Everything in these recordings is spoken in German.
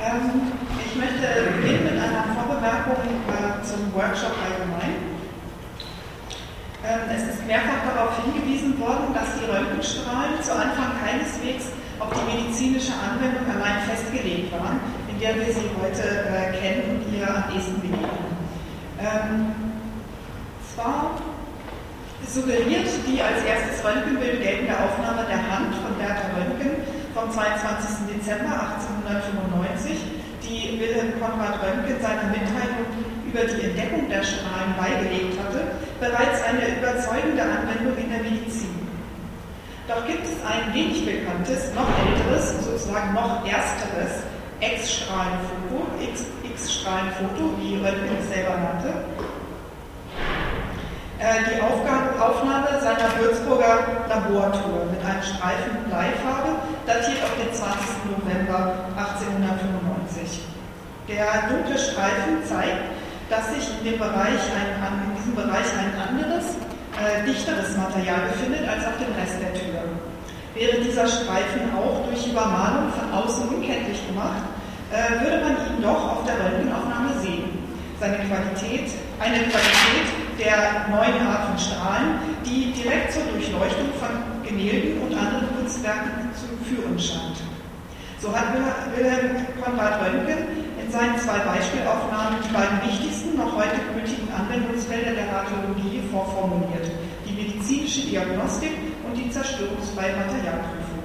Ich möchte beginnen mit einer Vorbemerkung zum Workshop allgemein. Es ist mehrfach darauf hingewiesen worden, dass die Röntgenstrahlen zu Anfang keineswegs auf die medizinische Anwendung allein festgelegt waren, in der wir sie heute kennen und ihr am ehesten begegnen. Zwar suggeriert die als erstes Röntgenbild geltende Aufnahme der Hand von Bertha Röntgen vom 22. Dezember 1895, die Wilhelm Conrad Röntgen seiner Mitteilung über die Entdeckung der Strahlen beigelegt hatte, bereits eine überzeugende Anwendung in der Medizin. Doch gibt es ein wenig bekanntes, noch älteres, sozusagen noch ersteres X-Strahlenfoto, wie Röntgen es selber nannte. Die Aufnahme seiner Würzburger Labortour mit einem Streifen Bleifarbe, datiert auf den 20. November 1895. Der dunkle Streifen zeigt, dass sich in diesem Bereich ein anderes, dichteres Material befindet als auf dem Rest der Tür. Wäre dieser Streifen auch durch Übermalung von außen unkenntlich gemacht, würde man ihn doch auf der Röntgenaufnahme sehen. Eine Qualität der neuen Art von Strahlen, die direkt zur Durchleuchtung von Gemälden und anderen Kunstwerken zu führen scheint. So hat Wilhelm Conrad Röntgen in seinen zwei Beispielaufnahmen die beiden wichtigsten, noch heute gültigen Anwendungsfelder der Radiologie vorformuliert: die medizinische Diagnostik und die zerstörungsfreie Materialprüfung.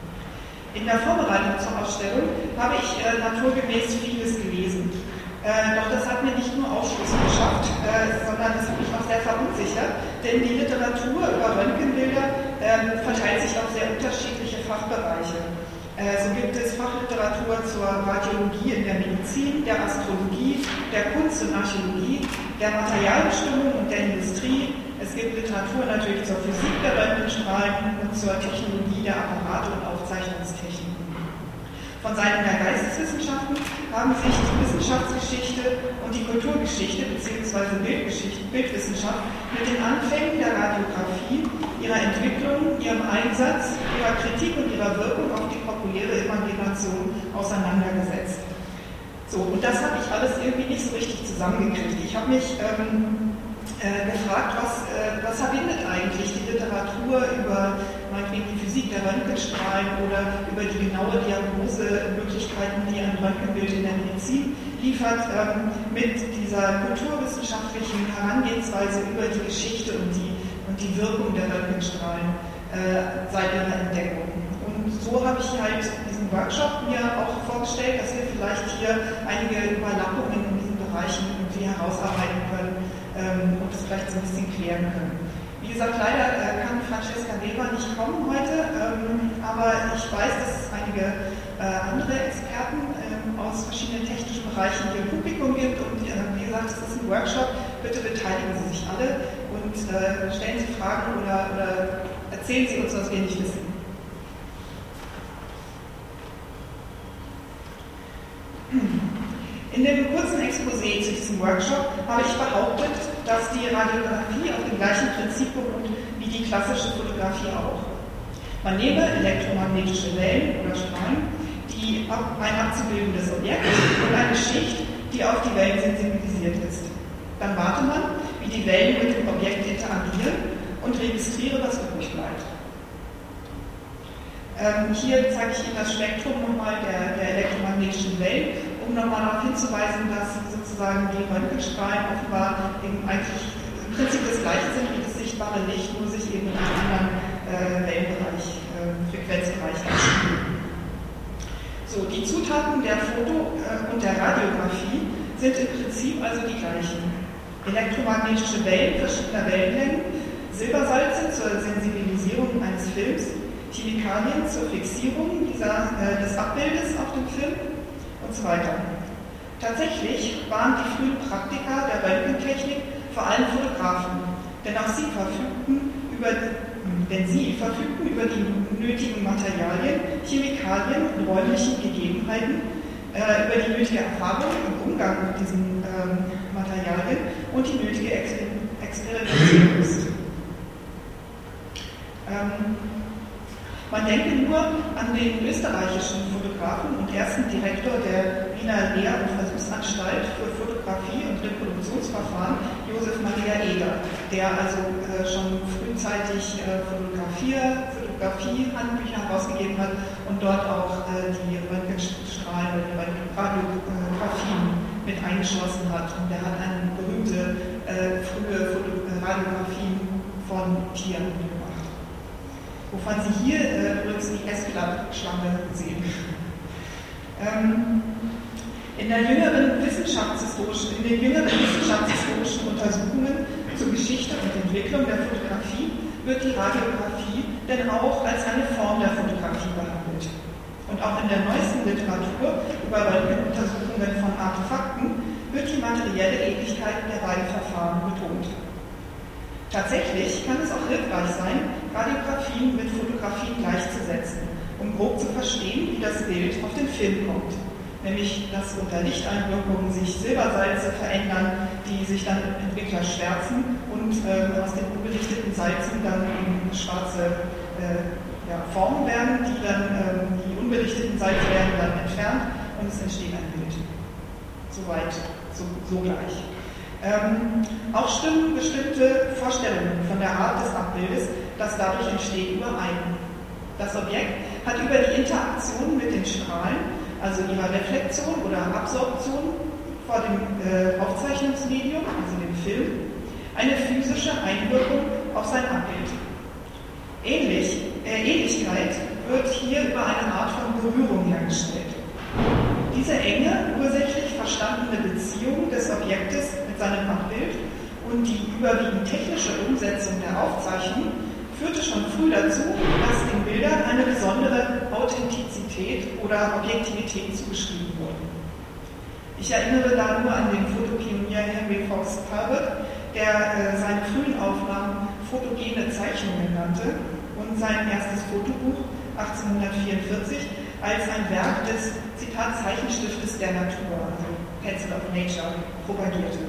In der Vorbereitung zur Ausstellung habe ich naturgemäß vieles gelesen. Doch das hat mir nicht nur Aufschluss geschafft, sondern das hat mich auch sehr verunsichert, denn die Literatur über Röntgenbilder verteilt sich auf sehr unterschiedliche Fachbereiche. So gibt es Fachliteratur zur Radiologie in der Medizin, der Astrologie, der Kunst und Archäologie, der Materialbestimmung und der Industrie. Es gibt Literatur natürlich zur Physik der Röntgenstrahlen und zur Technologie der Apparate und Aufzeichnungstechniken. Von Seiten der Geisteswissenschaften haben sich die Wissenschaftsgeschichte und die Kulturgeschichte bzw. Bildwissenschaft mit den Anfängen der Radiographie, ihrer Entwicklung, ihrem Einsatz, ihrer Kritik und ihrer Wirkung auf die populäre Evangelisation auseinandergesetzt. So, und das habe ich alles irgendwie nicht so richtig zusammengekriegt. Ich habe mich gefragt, was verbindet eigentlich die Literatur über meinetwegen die Physik der Röntgenstrahlen oder über die genaue Diagnosemöglichkeiten, die ein Röntgenbild in der Medizin liefert, mit dieser kulturwissenschaftlichen Herangehensweise über die Geschichte und die Wirkung der Röntgenstrahlen seit ihrer Entdeckung. Und so habe ich halt diesen Workshop mir auch vorgestellt, dass wir vielleicht hier einige Überlappungen in diesen Bereichen irgendwie herausarbeiten können und es vielleicht so ein bisschen klären können. Wie gesagt, leider kann Francesca Weber nicht kommen heute, aber ich weiß, dass es einige andere Experten aus verschiedenen technischen Bereichen hier im Publikum gibt und wie gesagt, es ist ein Workshop, bitte beteiligen Sie sich alle und stellen Sie Fragen oder erzählen Sie uns, was wir nicht wissen. In dem kurzen Exposé zu diesem Workshop habe ich behauptet, dass die Radiographie auf dem gleichen Prinzip beruht wie die klassische Fotografie auch. Man nehme elektromagnetische Wellen oder Strahlen, ein abzubildendes Objekt und eine Schicht, die auf die Wellen sensibilisiert ist. Dann warte man, wie die Wellen mit dem Objekt interagieren und registriere, was übrig bleibt. Hier zeige ich Ihnen das Spektrum nochmal der elektromagnetischen Wellen, um nochmal darauf hinzuweisen, dass sozusagen die Röntgenstrahlen offenbar eben eigentlich im Prinzip das gleiche sind wie das sichtbare Licht, nur sich eben in einem anderen Wellenbereich, Frequenzbereich abspielen. So, die Zutaten der Foto- und der Radiographie sind im Prinzip also die gleichen. Elektromagnetische Wellen verschiedener Wellenlängen, Silbersalze zur Sensibilisierung eines Films, Chemikalien zur Fixierung des Abbildes auf dem Film und so weiter. Tatsächlich waren die frühen Praktiker der Röntgentechnik vor allem Fotografen, denn sie verfügten über die nötigen Materialien, Chemikalien und räumlichen Gegebenheiten, über die nötige Erfahrung im Umgang mit diesen Materialien und die nötige Experimentierlust. Man denke nur an den österreichischen Fotografen und ersten Direktor der der Lehr- und Versuchsanstalt für Fotografie und Reproduktionsverfahren Josef Maria Eger, der also schon frühzeitig Fotografie-Handbücher herausgegeben hat und dort auch die Röntgenstrahlen oder die Radiografien mit eingeschlossen hat. Und der hat eine berühmte frühe Radiografien von Tieren gemacht. Wovon Sie hier übrigens die Essblattschlange sehen. In den jüngeren wissenschaftshistorischen Untersuchungen zur Geschichte und Entwicklung der Fotografie wird die Radiografie denn auch als eine Form der Fotografie behandelt. Und auch in der neuesten Literatur über Röntgenuntersuchungen von Artefakten wird die materielle Ähnlichkeit der beiden Verfahren betont. Tatsächlich kann es auch hilfreich sein, Radiografien mit Fotografien gleichzusetzen, um grob zu verstehen, wie das Bild auf den Film kommt. Nämlich, dass unter Lichteinwirkungen sich Silbersalze verändern, die sich dann im Entwickler schwärzen und aus den unbelichteten Salzen dann schwarze Formen werden, die unbelichteten Salze werden dann entfernt und es entsteht ein Bild. Soweit, so gleich. Auch stimmen bestimmte Vorstellungen von der Art des Abbildes, das dadurch entsteht, überein. Das Objekt hat über die Interaktion mit den Strahlen, also ihrer Reflexion oder Absorption vor dem Aufzeichnungsmedium, also dem Film, eine physische Einwirkung auf sein Abbild. Ähnlichkeit wird hier über eine Art von Berührung hergestellt. Diese enge, ursächlich verstandene Beziehung des Objektes mit seinem Abbild und die überwiegend technische Umsetzung der Aufzeichnung führte schon früh dazu, dass den Bildern eine besondere Authentizität oder Objektivität zugeschrieben wurde. Ich erinnere da nur an den Fotopionier Henry Fox Talbot, der seine frühen Aufnahmen fotogene Zeichnungen nannte und sein erstes Fotobuch 1844 als ein Werk des, Zitat, Zeichenstiftes der Natur, also Pencil of Nature, propagierte.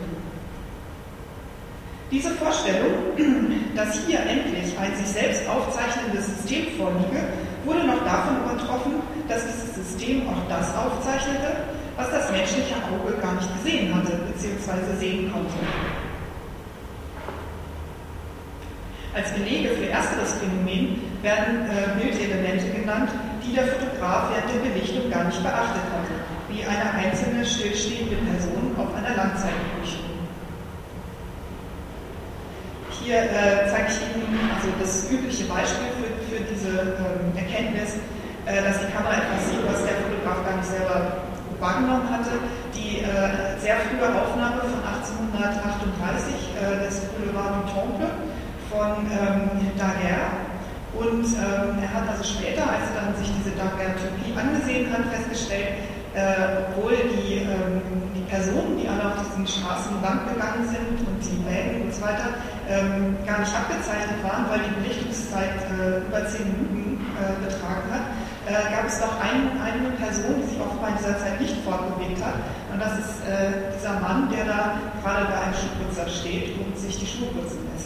Diese Vorstellung, dass hier endlich ein sich selbst aufzeichnendes System vorliege, wurde noch davon übertroffen, dass dieses System auch das aufzeichnete, was das menschliche Auge gar nicht gesehen hatte bzw. sehen konnte. Als Belege für ersteres Phänomen werden Bildelemente genannt, die der Fotograf während der Belichtung gar nicht beachtet hatte, wie eine einzelne stillstehende Person auf einer Langzeitbelichtung. Hier zeige ich Ihnen also das übliche Beispiel für diese Erkenntnis, dass die Kamera etwas sieht, was der Fotograf gar nicht selber wahrgenommen hatte. Die sehr frühe Aufnahme von 1838 des Boulevard du Temple von Daguerre. Und er hat also später, als er dann sich diese Daguerreotypie angesehen hat, festgestellt, obwohl die Personen, die alle auf diesen Straßen lang gegangen sind und die Wägen und so weiter, gar nicht abgezeichnet waren, weil die Belichtungszeit über 10 Minuten betragen hat, gab es doch eine Person, die sich offenbar in dieser Zeit nicht fortbewegt hat. Und das ist dieser Mann, der da gerade bei einem Schuhputzer steht und sich die Schuhe putzen lässt.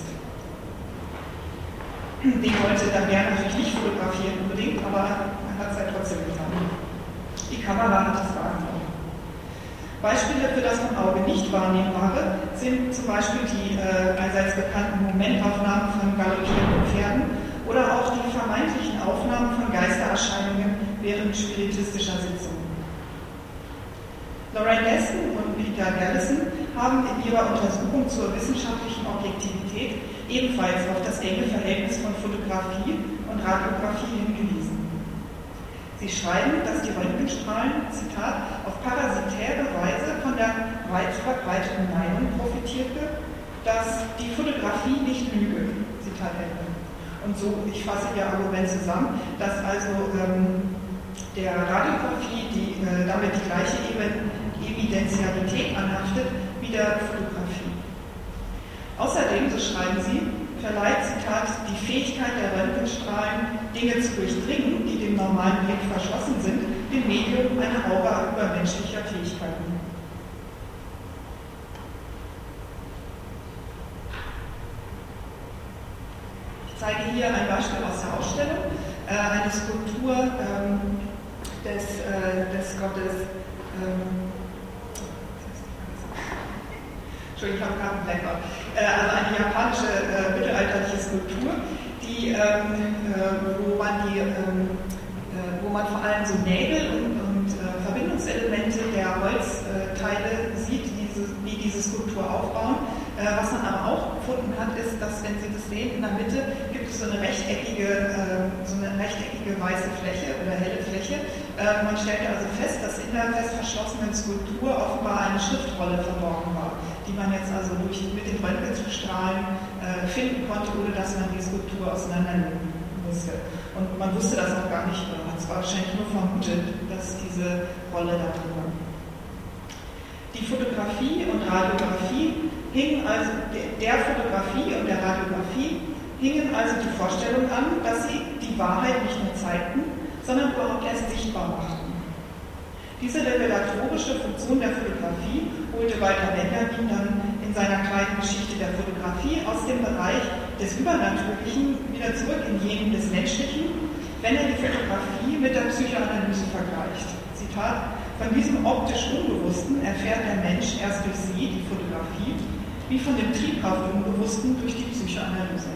Den wollte Daguerre natürlich nicht fotografieren unbedingt, aber man hat es halt trotzdem getan. Die Kamera hat es wahrgenommen. Beispiele für das vom Auge nicht Wahrnehmbare sind zum Beispiel die allseits bekannten Momentaufnahmen von galoppierenden Pferden oder auch die vermeintlichen Aufnahmen von Geistererscheinungen während spiritistischer Sitzungen. Lorraine Deston und Peter Gallison haben in ihrer Untersuchung zur wissenschaftlichen Objektivität ebenfalls auf das enge Verhältnis von Fotografie und Radiografie hingewiesen. Sie schreiben, dass die Röntgenstrahlen, Zitat, auf parasitäre Weise von der weit verbreiteten Meinung profitierte, dass die Fotografie nicht lüge, Zitat Ende. Und so, ich fasse Ihr Argument zusammen, dass also der Radiografie damit die gleiche Evidenzialität anhaftet wie der Fotografie. Außerdem, so schreiben Sie, verleiht, Zitat, die Fähigkeit der Röntgenstrahlen, Dinge zu durchdringen, die dem normalen Blick verschlossen sind, dem Medium eine Aura übermenschlicher Fähigkeiten. Ich zeige hier ein Beispiel aus der Ausstellung, eine Skulptur des Gottes Entschuldigung, ich habe gerade einen Blackout. Also eine japanische mittelalterliche Skulptur, die, wo man vor allem so Nägel und Verbindungselemente der Holzteile sieht, wie diese Skulptur aufbauen. Was man aber auch gefunden hat, ist, dass, wenn Sie das sehen, in der Mitte gibt es so eine rechteckige weiße Fläche oder helle Fläche. Man stellte also fest, dass in der fest verschlossenen Skulptur offenbar eine Schriftrolle verborgen war, die man jetzt also mit den Röntgenstrahlen finden konnte, ohne dass man die Skulptur auseinandernehmen musste. Und man wusste das auch gar nicht, man hat es wahrscheinlich nur vermutet, dass diese Rolle da drin war. Die Fotografie und Radiografie hingen also, der Fotografie und der Radiografie hingen also die Vorstellung an, dass sie die Wahrheit nicht nur zeigten, sondern überhaupt erst sichtbar machten. Diese revelatorische Funktion der Fotografie holte Walter Benjamin dann in seiner kleinen Geschichte der Fotografie aus dem Bereich des Übernatürlichen wieder zurück in jenen des Menschlichen, wenn er die Fotografie mit der Psychoanalyse vergleicht. Zitat: Von diesem optisch Unbewussten erfährt der Mensch erst durch sie, die Fotografie, wie von dem triebhaft Unbewussten durch die Psychoanalyse.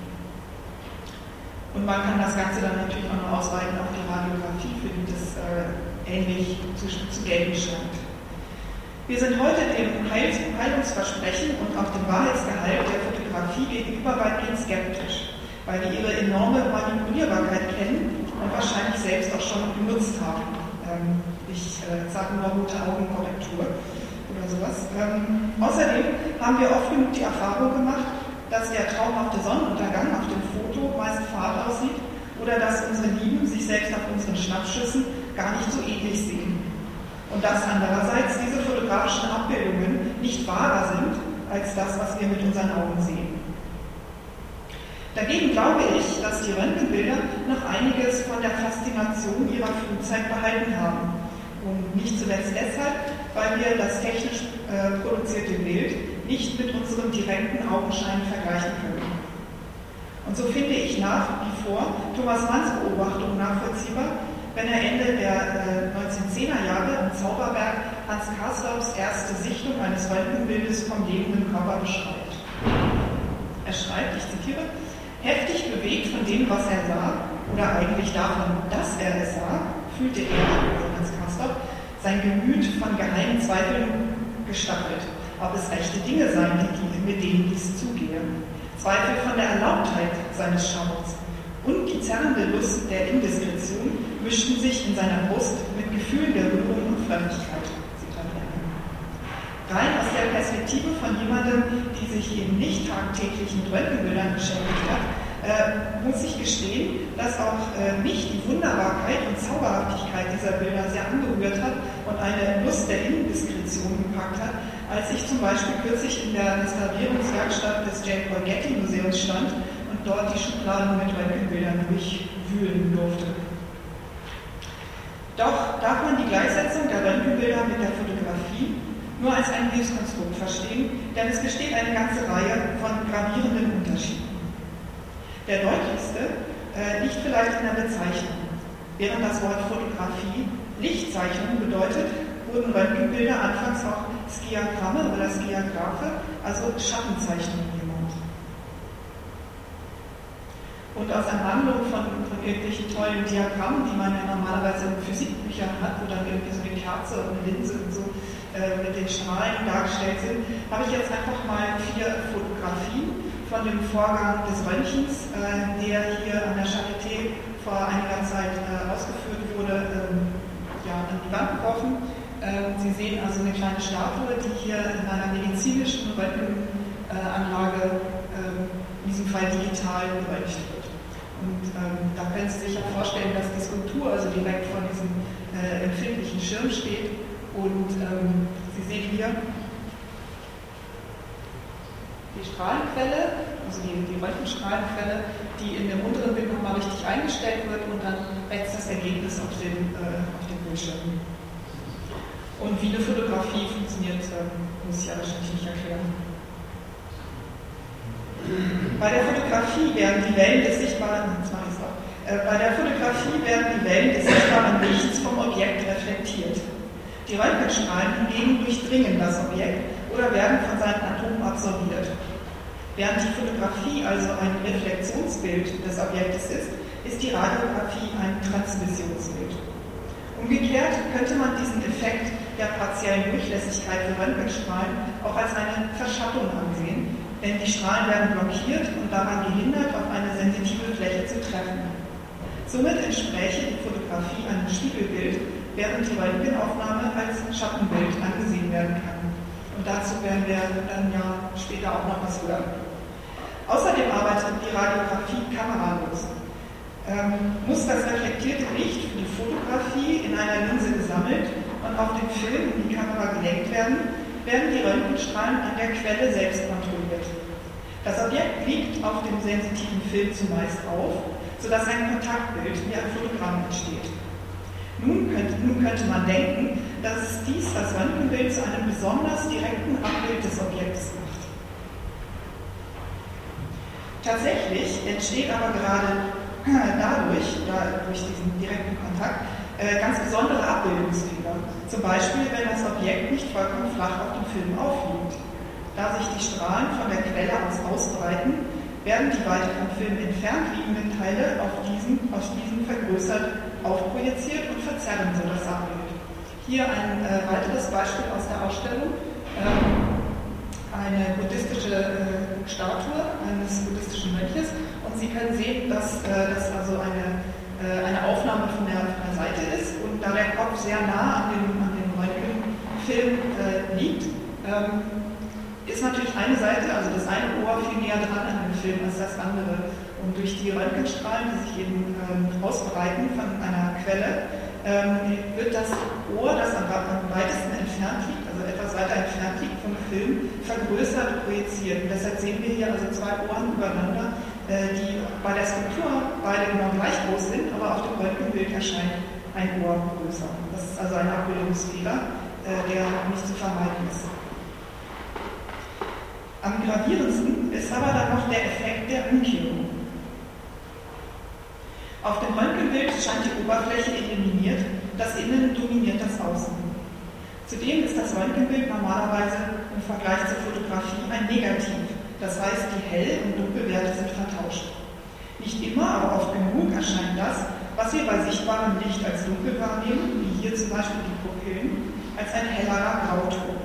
Und man kann das Ganze dann natürlich auch noch ausweiten auf die Radiografie, für die das ähnlich zu gelten scheint. Wir sind heute dem Heilungsversprechen und auch dem Wahrheitsgehalt der Fotografie gegenüber weitgehend skeptisch, weil wir ihre enorme Manipulierbarkeit kennen und wahrscheinlich selbst auch schon genutzt haben. Ich sage nur rote Augenkorrektur oder sowas. Außerdem haben wir oft genug die Erfahrung gemacht, dass der traumhafte Sonnenuntergang auf dem Foto meist fad aussieht oder dass unsere Lieben sich selbst auf unseren Schnappschüssen gar nicht so ähnlich sehen. Und dass andererseits diese fotografischen Abbildungen nicht wahrer sind als das, was wir mit unseren Augen sehen. Dagegen glaube ich, dass die Röntgenbilder noch einiges von der Faszination ihrer Frühzeit behalten haben. Und nicht zuletzt deshalb, weil wir das technisch produzierte Bild nicht mit unserem direkten Augenschein vergleichen können. Und so finde ich nach wie vor Thomas Manns Beobachtung nachvollziehbar, wenn er Ende der 1910er Jahre im Zauberberg Hans Castorps erste Sichtung eines Röntgenbildes vom lebenden Körper beschreibt. Er schreibt, ich zitiere: Heftig bewegt von dem, was er sah, oder eigentlich davon, dass er es sah, fühlte er, also Hans Castorp, sein Gemüt von geheimen Zweifeln gestachelt, ob es rechte Dinge seien, mit denen dies zugehe. Zweifel von der Erlaubtheit seines Schauens und die zerrende Lust der Indiskretion mischten sich in seiner Brust mit Gefühlen der Rührung und Fremdlichkeit. Rein aus der Perspektive von jemandem, die sich eben nicht tagtäglich mit Röntgenbildern beschäftigt hat, muss ich gestehen, dass auch mich die Wunderbarkeit und Zauberhaftigkeit dieser Bilder sehr angerührt hat und eine Lust der Indiskretion gepackt hat, als ich zum Beispiel kürzlich in der Restaurierungswerkstatt des J. Paul Getty Museums stand und dort die Schubladen mit Röntgenbildern durchwühlen durfte. Doch darf man die Gleichsetzung der Röntgenbilder mit der Fotografie nur als ein Hilfskonstrukt verstehen, denn es besteht eine ganze Reihe von gravierenden Unterschieden. Der deutlichste liegt vielleicht in der Bezeichnung. Während das Wort Fotografie Lichtzeichnung bedeutet, wurden Röntgenbilder anfangs auch Skiagramme oder Skiagraphe, also Schattenzeichnungen genannt. Und aus Anwandlung von irgendwelchen tollen Diagrammen, die man ja normalerweise in Physikbüchern hat, wo dann irgendwie so eine Kerze und eine Linse und so mit den Strahlen dargestellt sind, habe ich jetzt einfach mal 4 Fotografien von dem Vorgang des Röntgens, der hier an der Charité vor einiger Zeit ausgeführt wurde, an die Wand geworfen. Sie sehen also eine kleine Statue, die hier in einer medizinischen Röntgenanlage, in diesem Fall digital, beröntgt wird. Und da können Sie sich ja vorstellen, dass die Skulptur also direkt vor diesem empfindlichen Schirm steht. Und Sie sehen hier die Strahlenquelle, also die Röntgenstrahlenquelle, die in dem unteren Bild nochmal richtig eingestellt wird und dann rechts das Ergebnis auf dem Bildschirm. Und wie eine Fotografie funktioniert, muss ich ja wahrscheinlich nicht erklären. Bei der Fotografie werden die Wellen des sichtbaren Lichts vom Objekt reflektiert. Die Röntgenstrahlen hingegen durchdringen das Objekt oder werden von seinen Atomen absorbiert. Während die Fotografie also ein Reflexionsbild des Objektes ist die Radiografie ein Transmissionsbild. Umgekehrt könnte man diesen Effekt der partiellen Durchlässigkeit für Röntgenstrahlen auch als eine Verschattung ansehen, denn die Strahlen werden blockiert und daran gehindert, auf eine sensitive Fläche zu treffen. Somit entspräche die Fotografie einem Spiegelbild, während die Röntgenaufnahme als Schattenbild angesehen werden kann. Und dazu werden wir dann ja später auch noch was hören. Außerdem arbeitet die Radiografie kameralos. Muss das reflektierte Licht für die Fotografie in einer Linse gesammelt und auf den Film in die Kamera gelenkt werden, werden die Röntgenstrahlen an der Quelle selbst kontrolliert. Das Objekt liegt auf dem sensitiven Film zumeist auf, sodass ein Kontaktbild wie ein Fotogramm entsteht. Nun könnte man denken, dass dies das Röntgenbild zu einem besonders direkten Abbild des Objektes macht. Tatsächlich entsteht aber gerade durch diesen direkten Kontakt, ganz besondere Abbildungsfehler. Zum Beispiel, wenn das Objekt nicht vollkommen flach auf dem Film aufliegt. Da sich die Strahlen von der Quelle aus ausbreiten, werden die weiter vom Film entfernt liegenden Teile aus diesem vergrößert aufprojiziert und verzerren so das Abbild. Hier ein weiteres Beispiel aus der Ausstellung. Eine buddhistische Statue eines buddhistischen Mönches, und Sie können sehen, dass das also eine Aufnahme von der Seite ist, und da der Kopf sehr nah an dem Röntgenfilm liegt, ist natürlich eine Seite, also das eine Ohr, viel näher dran an dem Film als das andere. Und durch die Röntgenstrahlen, die sich eben ausbreiten von einer Quelle, wird das Ohr, das am weitesten entfernt liegt, also etwas weiter entfernt liegt vom Film, vergrößert projiziert. Und deshalb sehen wir hier also zwei Ohren übereinander, die bei der Skulptur beide genau gleich groß sind, aber auf dem Röntgenbild erscheint ein Ohr größer. Das ist also ein Abbildungsfehler, der nicht zu vermeiden ist. Am gravierendsten ist aber dann noch der Effekt der Umkehrung. Auf dem Röntgenbild scheint die Oberfläche illuminiert, das Innen dominiert das Außen. Zudem ist das Röntgenbild normalerweise im Vergleich zur Fotografie ein Negativ, das heißt, die Hell- und Dunkelwerte sind vertauscht. Nicht immer, aber oft genug erscheint das, was wir bei sichtbarem Licht als dunkel wahrnehmen, wie hier zum Beispiel die Pupillen, als ein hellerer Grauton.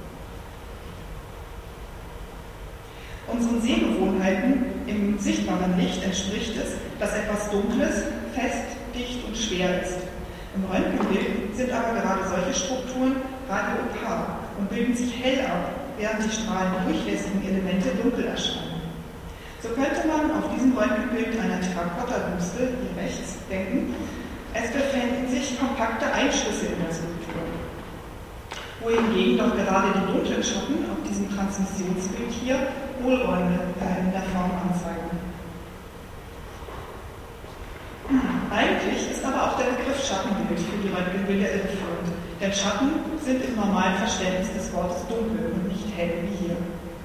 Unseren Sehgewohnheiten im sichtbaren Licht entspricht es, dass etwas Dunkles fest, dicht und schwer ist. Im Röntgenbild sind aber gerade solche Strukturen radioopar und bilden sich hell ab, während die strahlendurchlässigen Elemente dunkel erscheinen. So könnte man auf diesem Röntgenbild einer Terrakotta-Büste, hier rechts, denken, es befinden sich kompakte Einschlüsse in der Skulptur. Wohingegen doch gerade die dunklen Schatten auf diesem Transmissionsbild hier Hohlräume in der Form anzeigen. Eigentlich ist aber auch der Begriff Schattenbild für die Röntgenbilder irreführend, denn Schatten sind im normalen Verständnis des Wortes dunkel und nicht hell wie hier.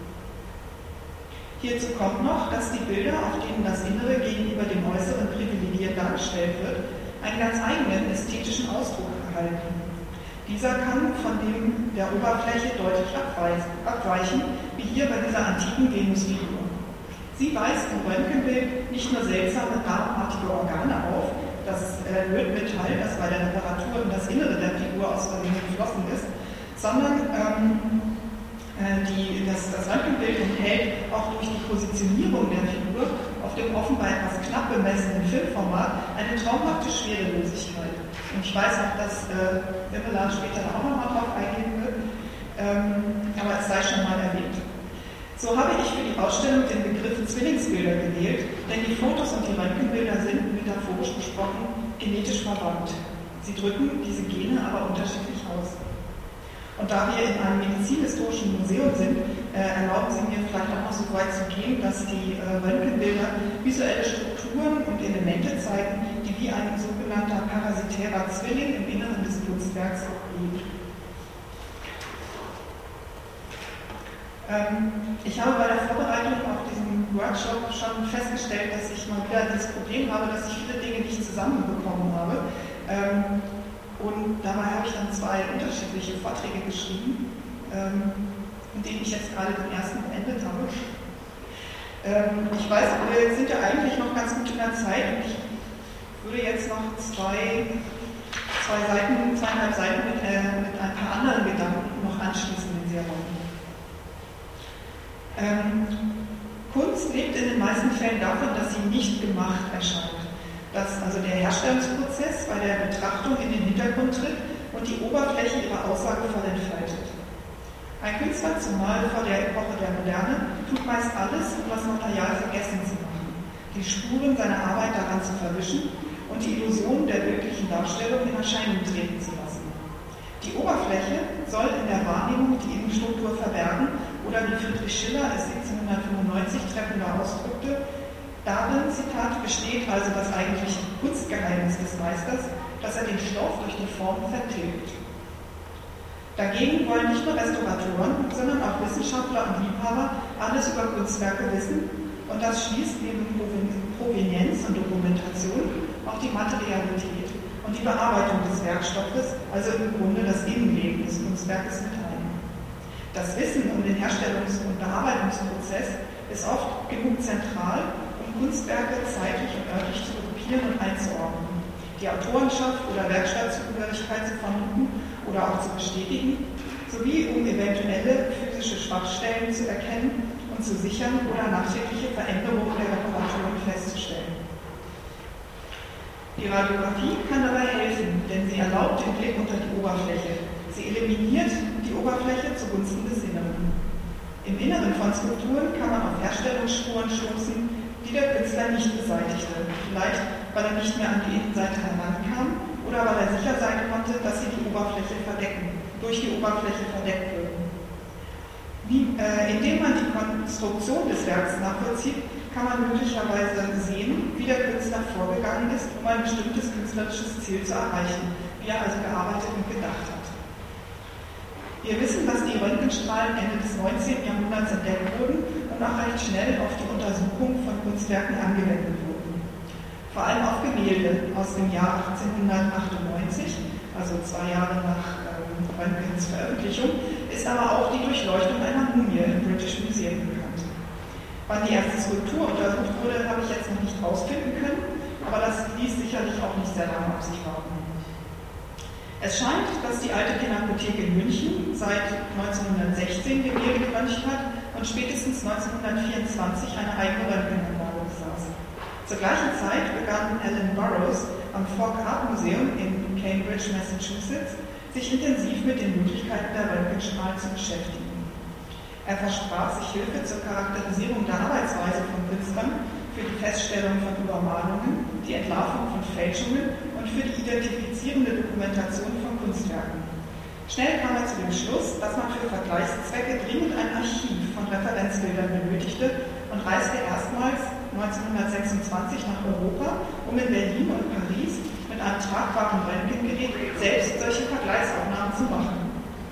Hierzu kommt noch, dass die Bilder, auf denen das Innere gegenüber dem Äußeren privilegiert dargestellt wird, einen ganz eigenen ästhetischen Ausdruck erhalten. Dieser kann von dem der Oberfläche deutlich abweichen, wie hier bei dieser antiken Venusfigur. Sie weist im Röntgenbild nicht nur seltsame darmartige Organe auf, das Lötmetall, das bei der Reparatur in das Innere der Figur aus Versehen geflossen ist, sondern das Röntgenbild enthält auch durch die Positionierung der Figur auf dem offenbar etwas knapp bemessenen Filmformat eine traumhafte Schwerelosigkeit. Und ich weiß auch, dass Wimmeler später auch nochmal drauf eingehen wird, aber es sei schon mal erwähnt. So habe ich für die Ausstellung den Begriff Zwillingsbilder gewählt, denn die Fotos und die Röntgenbilder sind, metaphorisch gesprochen, genetisch verwandt. Sie drücken diese Gene aber unterschiedlich aus. Und da wir in einem medizinhistorischen Museum sind, erlauben Sie mir vielleicht auch noch so weit zu gehen, dass die Röntgenbilder visuelle Strukturen und Elemente zeigen, die wie ein sogenannter parasitärer Zwilling im Inneren des Kunstwerks liegt. Ich habe bei der Vorbereitung auf diesen Workshop schon festgestellt, dass ich mal wieder das Problem habe, dass ich viele Dinge nicht zusammenbekommen habe. Und dabei habe ich dann zwei unterschiedliche Vorträge geschrieben. in dem ich jetzt gerade den ersten beendet habe. Ich weiß, wir sind ja eigentlich noch ganz gut in der Zeit und ich würde jetzt noch zweieinhalb Seiten mit ein paar anderen Gedanken noch anschließen in dieser Runde. Kunst lebt in den meisten Fällen davon, dass sie nicht gemacht erscheint. Dass also der Herstellungsprozess bei der Betrachtung in den Hintergrund tritt und die Oberfläche ihre Aussage voll entfaltet. Ein Künstler, zumal vor der Epoche der Moderne, tut meist alles, um das Material vergessen zu machen, die Spuren seiner Arbeit daran zu verwischen und die Illusion der wirklichen Darstellung in Erscheinung treten zu lassen. Die Oberfläche soll in der Wahrnehmung die Innenstruktur verbergen oder wie Friedrich Schiller es 1795 treffender ausdrückte, darin, Zitat, besteht also das eigentliche Kunstgeheimnis des Meisters, dass er den Stoff durch die Form vertilgt. Dagegen wollen nicht nur Restauratoren, sondern auch Wissenschaftler und Liebhaber alles über Kunstwerke wissen und das schließt neben Provenienz und Dokumentation auch die Materialität und die Bearbeitung des Werkstoffes, also im Grunde das Innenleben des Kunstwerkes mit ein. Das Wissen um den Herstellungs- und Bearbeitungsprozess ist oft genug zentral, um Kunstwerke zeitlich und örtlich zu gruppieren und einzuordnen, die Autorenschaft oder Werkstattzugehörigkeit zu vermuten oder auch zu bestätigen, sowie um eventuelle physische Schwachstellen zu erkennen und zu sichern oder nachträgliche Veränderungen der Reparaturen festzustellen. Die Radiographie kann dabei helfen, denn sie erlaubt den Blick unter die Oberfläche. Sie eliminiert die Oberfläche zugunsten des Inneren. Im Inneren von Skulpturen kann man auf Herstellungsspuren stoßen, die der Künstler nicht beseitigte. Vielleicht, weil er nicht mehr an die Innenseite herankam oder weil er sicher sein konnte, dass sie die Oberfläche durch die Oberfläche verdeckt würden. Indem man die Konstruktion des Werks nachvollzieht, kann man möglicherweise sehen, wie der Künstler vorgegangen ist, um ein bestimmtes künstlerisches Ziel zu erreichen, wie er also gearbeitet und gedacht hat. Wir wissen, dass die Röntgenstrahlen Ende des 19. Jahrhunderts entdeckt wurden und auch recht schnell auf die Untersuchung von Kunstwerken angewendet wurden. Vor allem auf Gemälde aus dem Jahr 1898, also 2 Jahre nach Röntgens Veröffentlichung, ist aber auch die Durchleuchtung einer Mumie im British Museum bekannt. Wann die erste Skulptur untersucht wurde, habe ich jetzt noch nicht rausfinden können, aber das ließ sicherlich auch nicht sehr lange auf sich warten. Es scheint, dass die alte Pinakothek in München seit 1916 Gemälde geröntgt hat und spätestens 1924 eine eigene Röntgenanlage besaß. Zur gleichen Zeit begann Alan Burroughs am Fogg Art Museum in Cambridge, Massachusetts, sich intensiv mit den Möglichkeiten der Röntgenstrahlen zu beschäftigen. Er versprach sich Hilfe zur Charakterisierung der Arbeitsweise von Künstlern, für die Feststellung von Übermalungen, die Entlarvung von Fälschungen und für die identifizierende Dokumentation von Kunstwerken. Schnell kam er zu dem Schluss, dass man für Vergleichszwecke dringend ein Archiv von Referenzbildern benötigte und reiste erstmals 1926 nach Europa, um in Berlin und Paris mit einem tragbaren Röntgengerät selbst solche Vergleichsaufnahmen zu machen.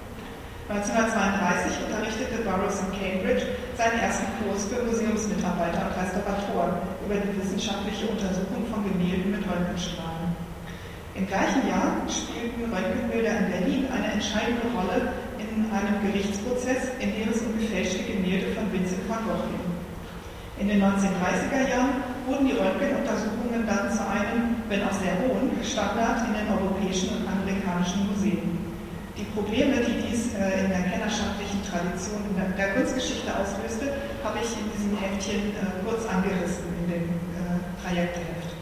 1932 unterrichtete Burroughs in Cambridge seinen ersten Kurs für Museumsmitarbeiter und Restauratoren über die wissenschaftliche Untersuchung von Gemälden mit Röntgenstrahlen. Im gleichen Jahr spielten Röntgenbilder in Berlin eine entscheidende Rolle in einem Gerichtsprozess, in dem es um gefälschte Gemälde von Vincent van Gogh ging. In den 1930er Jahren wurden die Röntgenuntersuchungen dann zu einem, wenn auch sehr hohen, Standard in den europäischen und amerikanischen Museen. Die Probleme, die dies in der kennerschaftlichen Tradition der Kunstgeschichte auslöste, habe ich in diesem Heftchen kurz angerissen in dem Projektheft.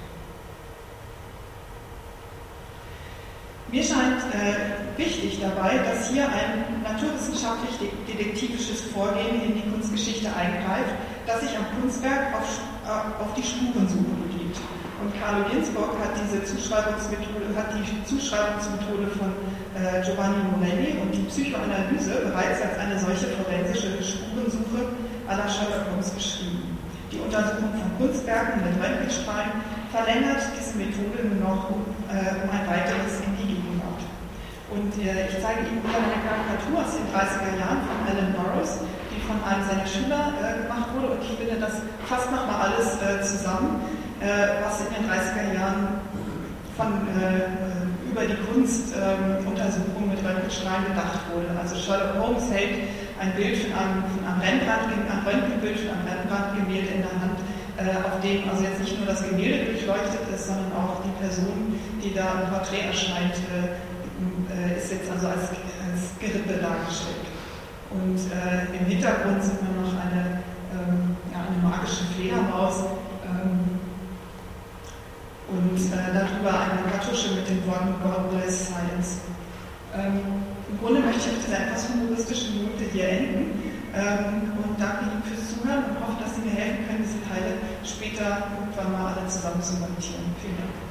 Mir scheint wichtig dabei, dass hier ein naturwissenschaftlich-detektivisches Vorgehen in die Kunstgeschichte eingreift, das sich am Kunstwerk auf die Spurensuche begibt. Und Carlo Ginzburg hat die Zuschreibungsmethode von Giovanni Morelli und die Psychoanalyse bereits als eine solche forensische Spurensuche à la Sherlock Holmes beschrieben. Die Untersuchung von Kunstwerken mit Röntgenstrahlen verlängert diese Methode nur noch um ein weiteres in die Gegenwart. Und ich zeige Ihnen hier eine Karikatur aus den 30er Jahren von Alan Burroughs, die von einem seiner Schüler gemacht wurde, und ich finde, das fasst nochmal alles zusammen, was in den 30er Jahren von über die Kunstuntersuchung mit Röntgenstrahlen gedacht wurde. Also Sherlock Holmes hält ein Bild von einem Röntgenbild von einem Rembrandt-Gemälde in der Hand, auf dem also jetzt nicht nur das Gemälde durchleuchtet ist, sondern auch die Person, die da im Porträt erscheint, ist jetzt also als Gerippe dargestellt. Und im Hintergrund sieht man noch eine magische Fledermaus und darüber eine Kartusche mit den Worten God bless Science. Im Grunde möchte ich auf dieser etwas humoristischen Note hier enden und danke Ihnen fürs Zuhören und hoffe, dass Sie mir helfen können, diese Teile später irgendwann mal alle zusammen zu montieren. Vielen Dank.